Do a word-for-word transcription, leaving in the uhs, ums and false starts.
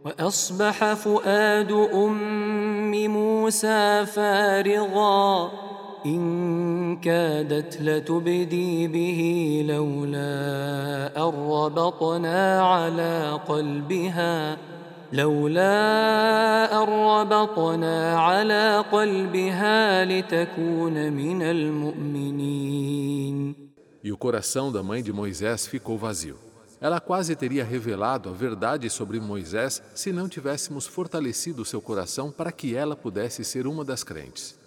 وأصبح فؤاد أم موسى فارغا إن كادت لتبدي به لولا أن ربطنا على قلبها لولا أن ربطنا على قلبها لتكون من المؤمنين. E o coração da mãe de Moisés ficou vazio. Ela quase teria revelado a verdade sobre Moisés se não tivéssemos fortalecido seu coração para que ela pudesse ser uma das crentes.